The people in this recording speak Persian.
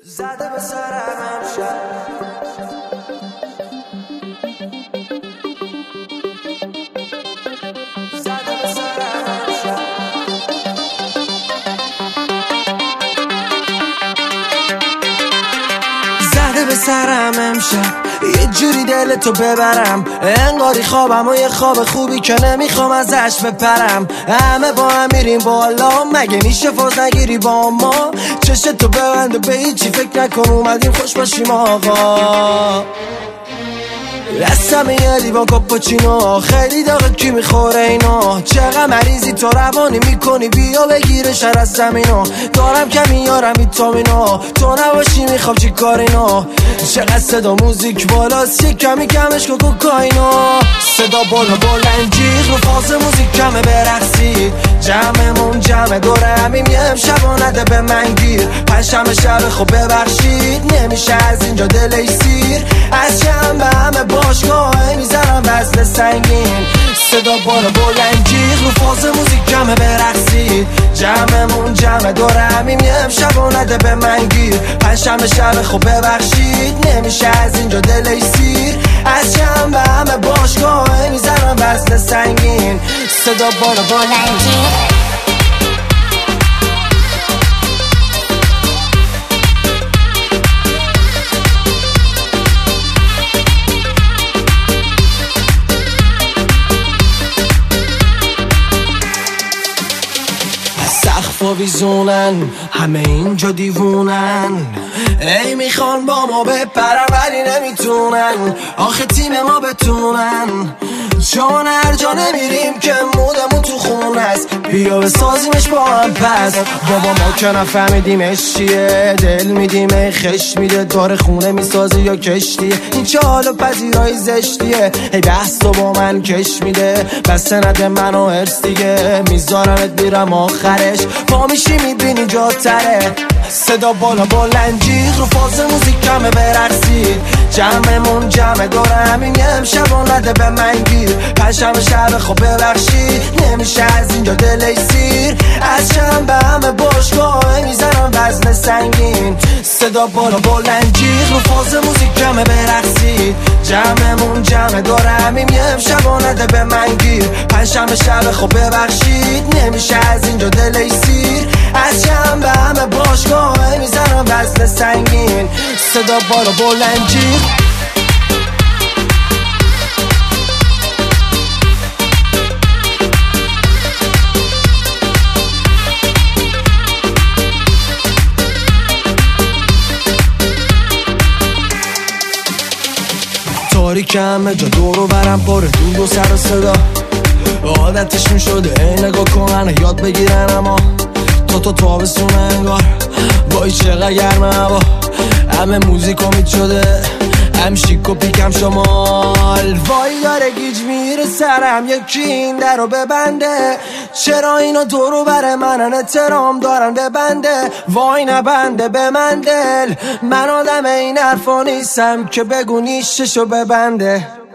زده به سرم امشب زده به سرم امشب زده به سرم امشب یه جوری دلتو ببرم انگاری خوابم و یه خواب خوبی که نمیخوام ازش بپرم. همه با هم میریم بالا مگه میشه فاز نگیری با ما؟ چشتو ببند و به هیچی فکر نکن اومدیم خوش باشیم آقا. دستم یه لیوان کاپوچینو خیلی داغه کی میخوره اینو؟ چقدر مریضی تو روانی میکنی بیا بگیره شر از زمینو. دارم کمی یارم ویتامینو تو نباشی میخوام چی کارینو؟ چقدر صدا موزیک بالاست یه کمی کمش کن کوکائینو. صدا بالا بلنجیغ رو فاز موزیک کمه برقصید جمعمون جمع دوره همیم یه امشب و نده به من گیر. پنجشنبه شب خب ببخشید نمیشه از اینجا دلش سیر. از شنبه همه باشگاه میزنم وزن سنگین. صدا بالا بلنجیغ رو فاز موزیک کمه برقصید جمعمون جمع دوره همیم یه امشب و نده به من گیر. پنجشنبه شب خب ببخشید نمیشه از اینجا دلش سیر. از شنبه همه باشگاه میزنم وزن سنگین. صدا بالا بلنجیغ سقفا بیزونن همه اینجا دیوونن ای میخوان با ما بپرن ولی نمیتونن. آخه تیم ما بتونن چون هر جا نمیریم که مودمون تو خون هست. بیا بسازیمش با هم پس بابا ما که نفهمیدیمش چیه. دل میدیم ای خش میده داره خونه میسازی یا کشتیه. این چه حال و پذیرایی زشتیه ای بحث تو با من کش میده. بس نده منو هرس دیگه میذارمت میرم آخرش پا میشی میبینی جا تره. صدا بالا بلنجیغ رو فاز موزیک کمه برقصید جمعمون جمع دوره همین یه امشب و نده به من گیر. پنجشنبه شب خب ببخشید نمیشه از اینجا دلش سیر. از شنبه همه باشگاه میزنم وزن سنگین. صدا بالا بلنجیغ رو فاز موزیک کمه برقصید جمعمون جمع دوره همین یه امشب و نده به من گیر. پنجشنبه شب خب ببخشید نمیشه از اینجا دلش سیر. از شنبه همه باشگاه میزنم وزن سنگین. صدا بالا بلنجیغ تاریک همه جا دورو برم پاره دود و سر و صدا. عادتشون شده ای نگاه کنن یاد بگیرن اما تو تابستونه انگار وای چقدر گرمه هوا. همه موزیک امید شده هم شیک و پیکم شمال. وای داره گیج میره سرم یکی این در رو ببنده. چرا اینا دورو بر منن احترام دارن ببنده. وای نبنده به من دل من آدم این حرفا نیستم که بگو نیششو ببنده.